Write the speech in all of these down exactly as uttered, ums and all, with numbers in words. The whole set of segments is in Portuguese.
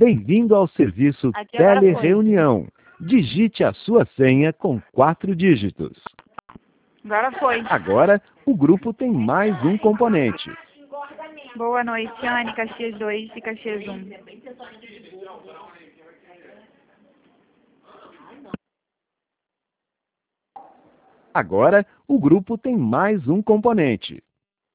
Bem-vindo ao serviço Aqui agora foi. Telereunião. Digite a sua senha com quatro dígitos. Agora foi. Agora, o grupo tem mais um componente. Boa noite, Anne, Caxias dois e Caxias um. Agora, o grupo tem mais um componente.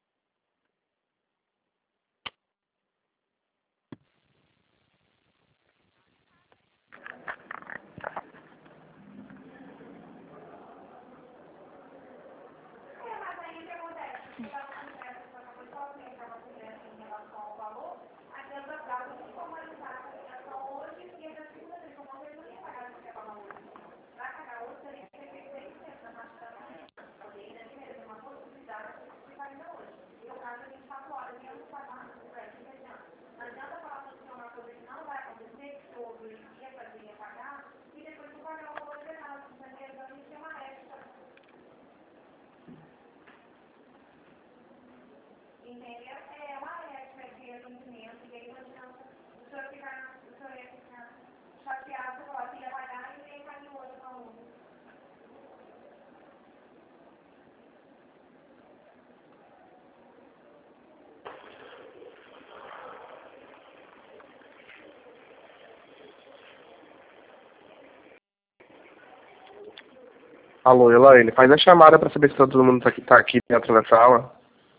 Alô, Elaine, faz a chamada para saber se todo mundo tá aqui, tá aqui dentro da sala.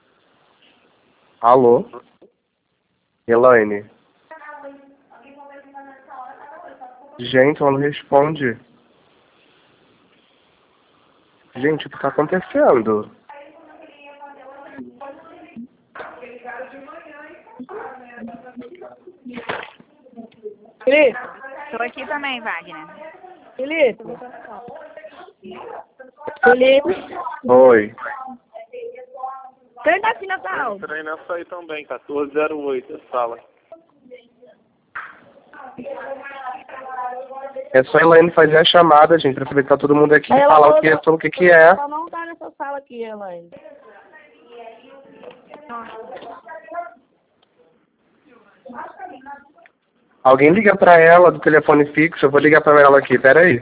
Alô? Elaine? Gente, ela não responde. Gente, o que tá acontecendo? Felipe? Estou aqui também, Wagner. Felipe? Felipe? Oi. Quem tá aqui na sala? Entrei nessa aí também, quatorze zero oito, a sala. É só a Elaine fazer a chamada, gente, pra saber que tá todo mundo aqui e Ela falar o falou que, que- sobre o que que é. Ela não tá nessa sala aqui, Elaine. Alguém liga pra ela do telefone fixo, eu vou ligar pra ela aqui, peraí.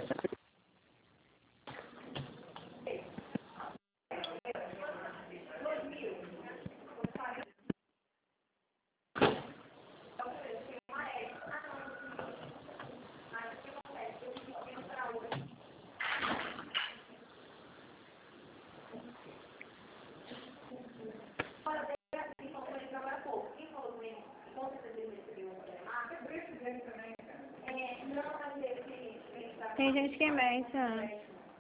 Tem gente que mente, né?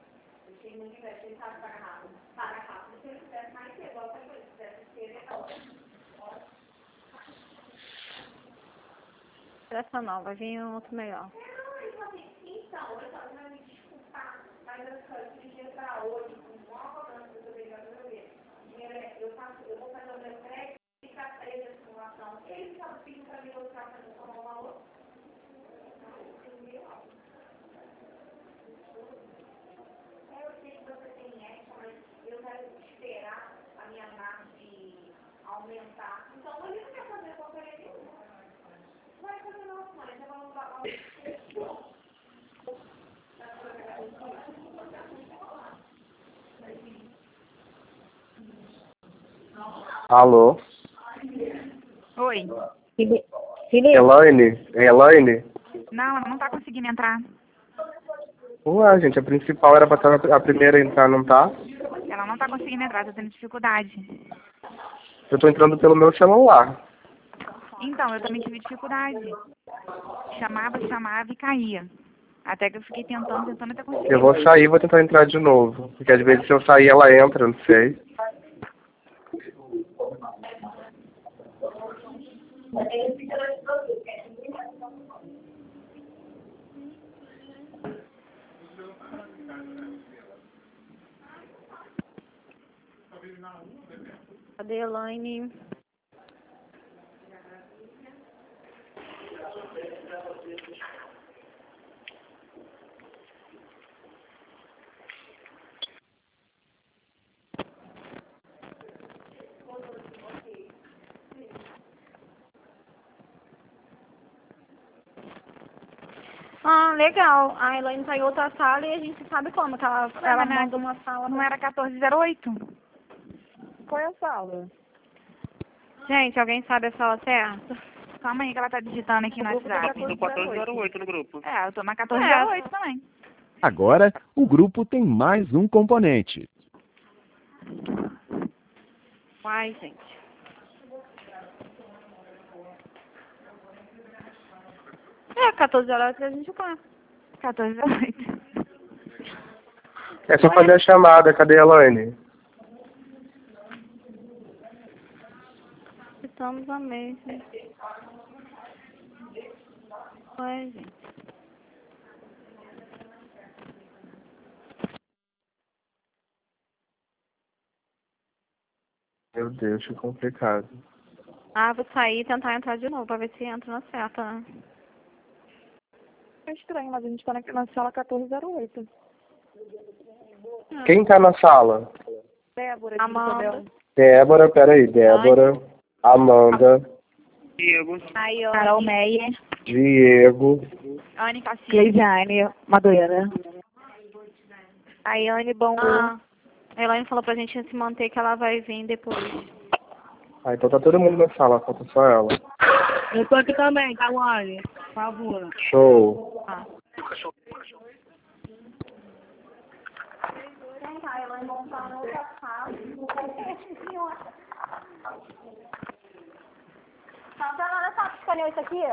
Essa não, vai vir um outro melhor. Alô? Oi. Felipe? Elaine? Elaine? Não, ela não tá conseguindo entrar. Ué, gente, a principal era pra estar a primeira a entrar, não tá? Ela não tá conseguindo entrar, tá tendo dificuldade. Eu tô entrando pelo meu celular. Então, eu também tive dificuldade. Chamava, chamava e caía. Até que eu fiquei tentando, tentando até conseguir. Eu vou sair e vou tentar entrar de novo. Porque às vezes se eu sair ela entra, não sei. Cadê a Elaine? Ah, legal. A Elaine tá em outra sala e a gente sabe como, que ela, Ué, ela mas não é- manda uma sala. Não era quatorze zero oito? Qual é a sala? Gente, alguém sabe a sala certa? Calma aí que ela tá digitando aqui no WhatsApp. Do quatorze zero oito no grupo. É, eu tô na quatorze zero oito também. Agora, o grupo tem mais um componente. Uai, gente. É, quatorze horas que a gente tá. quatorze zero oito. É só fazer a chamada. Cadê a Elaine? Estamos a mesma. Uai, gente. Meu Deus, que complicado. Ah, vou sair e tentar entrar de novo pra ver se entra na certa, né? É estranho, mas a gente tá na, na sala quatorze zero oito. Quem tá na sala? Débora, Amanda. Isabel. Débora, peraí. Débora, Amanda, Diego. Aí, ó. Carol Meyer. Diego, Anne Castilho. Cleisiane Madureira. Aí, Anne Bom. Ah, a Elaine falou pra gente se manter que ela vai vir depois. Ah, então tá todo mundo na sala, falta só ela. Eu tô aqui também, tá, Wally? Por favor. Show. Ah. A Elaine Bom tá na outra sala. Tá, tá, olha só, escolheu isso aqui?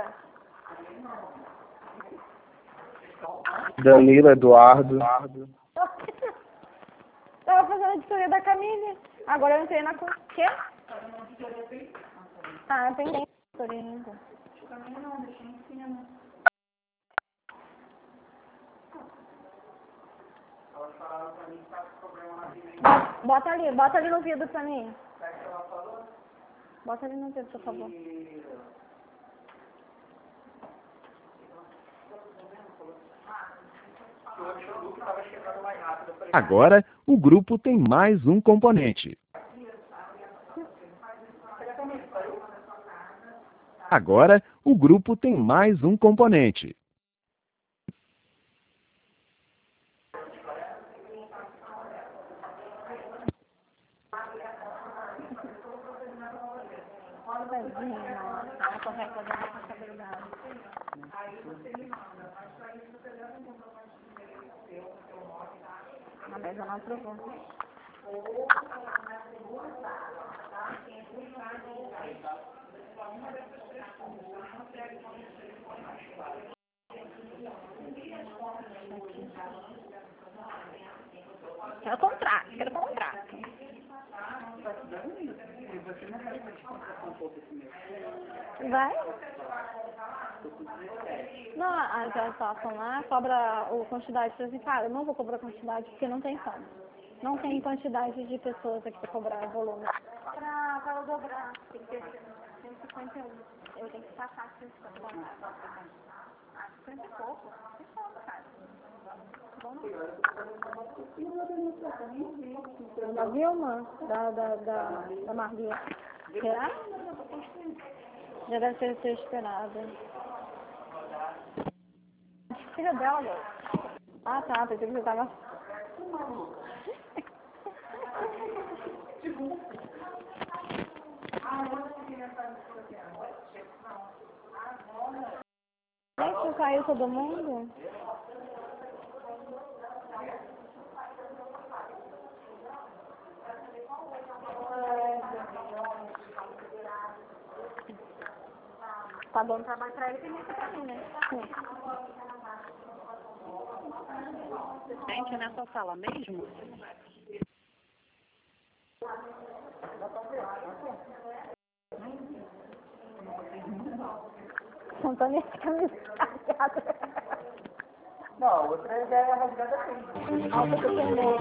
Danilo, Eduardo. Tava fazendo a editoria da Camille. Agora eu entrei na... co- Quê? Ah, eu tenho editoria ainda. Bota- Bota ali, bota ali no vidro pra mim. Bota ali no vidro, por favor. Agora, o grupo tem mais um componente. Agora, o grupo tem mais um componente. A mesa não aprovou. Quero contrato, quero contrato. Vai? Não, a atuação lá cobra o quantidade. Assim, cara, eu não vou cobrar quantidade porque não tem como. Não tem quantidade de pessoas aqui para cobrar volume. Pra, pra eu dobrar, tem que ter cento e cinquenta e um. Eu tenho que passar cento e cinquenta e um. Ah, cinquenta e pouco. Que foda, cara. Da Vilma? Da, da, da, da Maria. Será? Já deve ter sido esperada. Filha dela, Deus. Ah, tá. Pensei que você tava... Gente, caiu todo mundo? Tá bom trabalho pra ele, tem muito pra mim, né? Gente, é nessa sala mesmo? Antônio fica me cagado. Não, outra ideia é rasgada assim. Alta que eu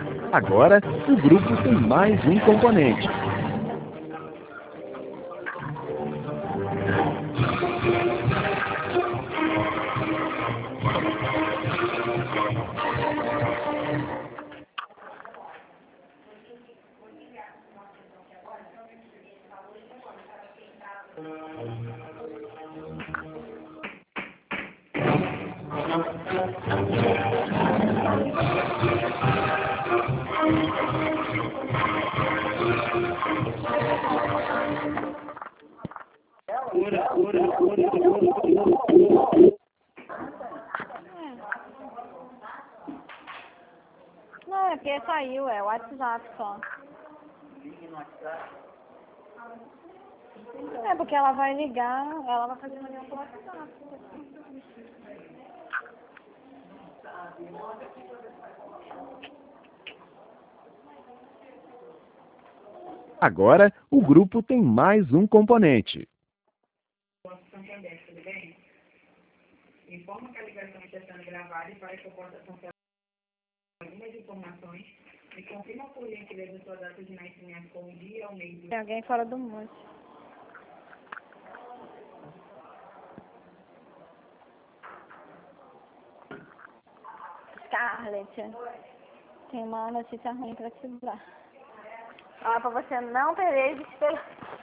Agora, o grupo tem mais um componente. Ora, ora, ora, ora. Não, é porque saiu, é o WhatsApp só. É porque ela vai ligar, ela vai fazer uma ligação pelo WhatsApp. Agora, o grupo tem mais um componente. Santander, tudo bem? Informa que a ligação está sendo gravada e para que eu possa cancelar algumas informações e confirma por gentileza sua data de nascimento com o dia, o mês e Tem alguém fora do mundo. Scarlett, tem uma notícia ruim pra te dar. Ah, pra você não perder de esperar.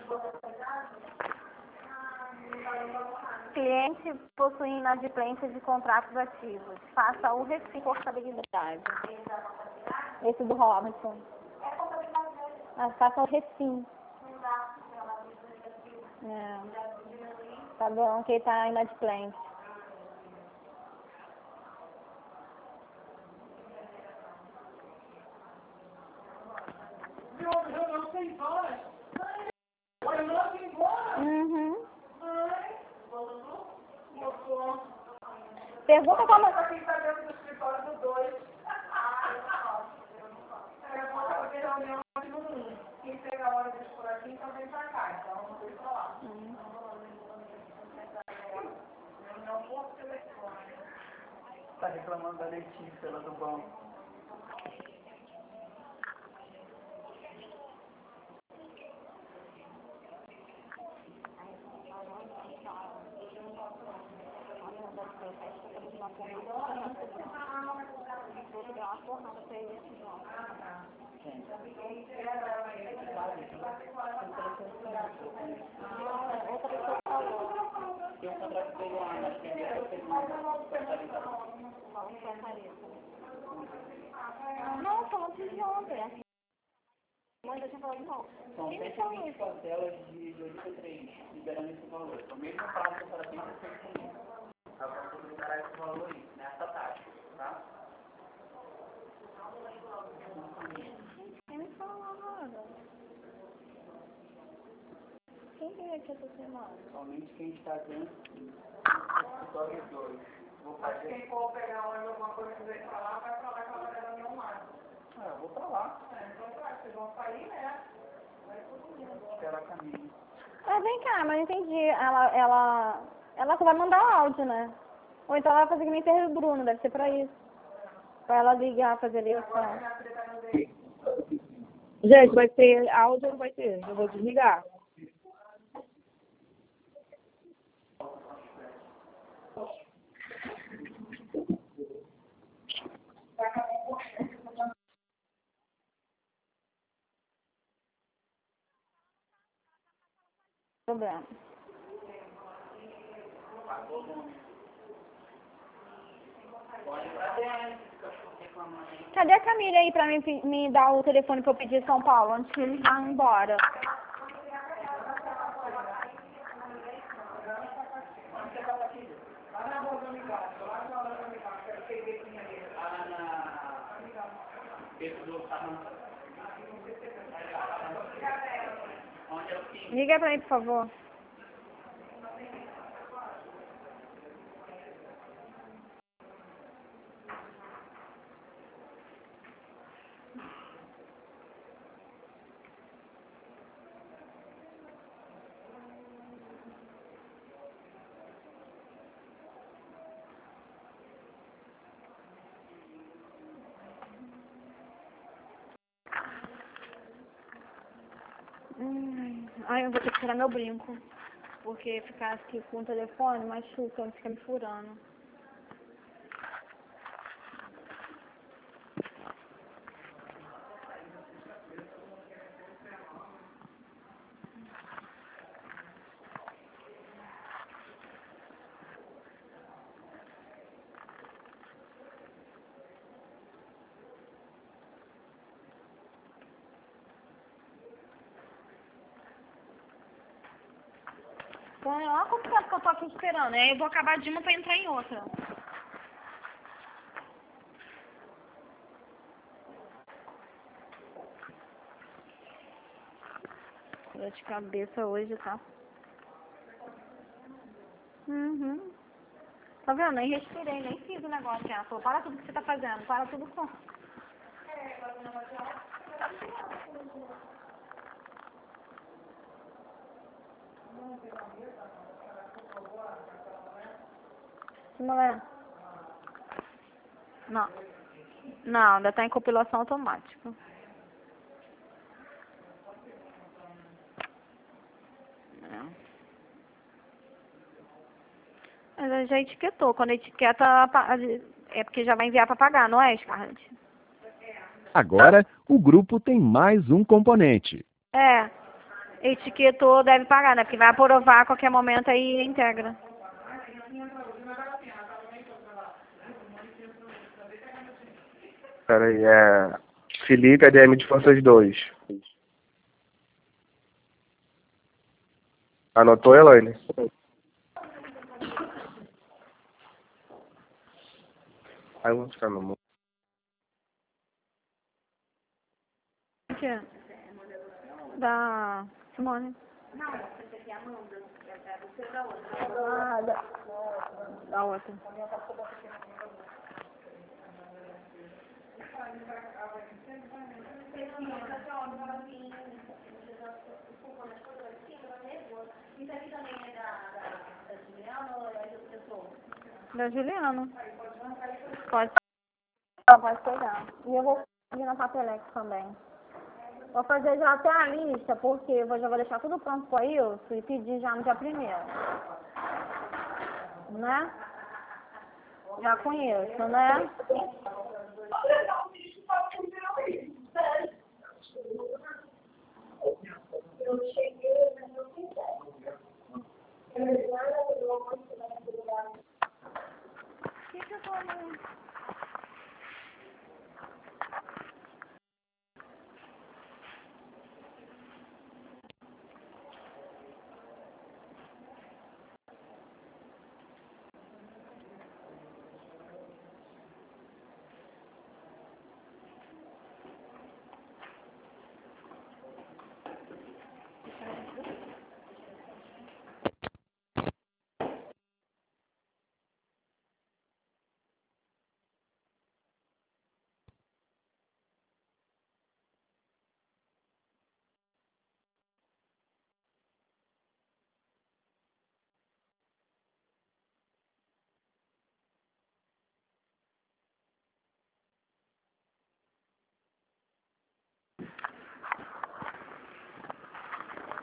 Cliente possui inadimplência de contratos ativos. Faça o recém portabilidade. Esse do Robson. Ah, faça o recém. É. Tá bom, que ele tá inadimplente. Uhum. Pergunta como... Quem está dentro do escritório do dois? Eu vou fazer reunião aqui no um. Quem chega a hora de por aqui, então vem pra cá. Então eu vou vir pra lá. Reunião por telefone. Tá reclamando da Letícia lá do banco. Não, só antes de ontem. Mãe, deixa eu falar de novo. São cento e vinte parcelas de oitenta e três, liberando esse valor. O mesmo prazo que a senhora tem que ser comigo. Eu vou liberar esse valor aí, nessa taxa, tá? Quem me fala nada? Quem veio aqui essa semana? Somente quem está dentro do escritório dois. Vou Mas fazer... quem for pegar ônibus, alguma coisa que veio pra lá, vai pra lá que ela vai dar reunião mais. Ah, eu vou pra lá. É, então tá, vocês vão sair, né? Vai todo mundo. Espera a caminho. Ah, vem cá, mas não entendi. Ela, ela, ela só vai mandar o áudio, né? Ou então ela vai fazer que nem fez o Bruno, deve ser pra isso. Pra ela ligar, fazer ligação. Gente, vai ter áudio ou não vai ter? Eu vou desligar. Problema. Cadê a Camila aí pra me, me dar o telefone que eu pedi em São Paulo, antes que eles vão embora? Liga pra mim, por favor. Hum, ai, eu vou ter que tirar meu brinco. Porque ficar aqui com o telefone machuca, não fica me furando. Olha quanto tempo que eu tô aqui esperando. Aí eu vou acabar de uma pra entrar em outra. Dor de cabeça hoje, tá? Uhum. Tá vendo? Nem respirei, nem fiz o negócio. Ela falou, para tudo que você tá fazendo. Para tudo com... Mulher. Não. Não, ainda tá em compilação automática. É. Mas ela já etiquetou. Quando etiqueta, é porque já vai enviar para pagar, não é, Scarlett? Agora, o grupo tem mais um componente. É. Etiquetou, deve pagar, né? Porque vai aprovar a qualquer momento aí integra. Pera aí, é... Felipe, A D M de Forças dois. Anotou, Elaine? Aí eu vou ficar no mundo. O que? Da Simone. Não, essa aqui é a Amanda. É você da outra. Ah, da... da outra. Da Juliana. Pode. Pode pegar. E eu vou fazer na Papelex também. Vou fazer já até a lista, porque eu já vou deixar tudo pronto para isso e pedir já no dia primeiro. Né? Já conheço, né? Eu cheguei, mas eu O que que eu tô olhando?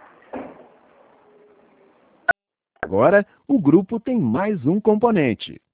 Agora, o grupo tem mais um componente.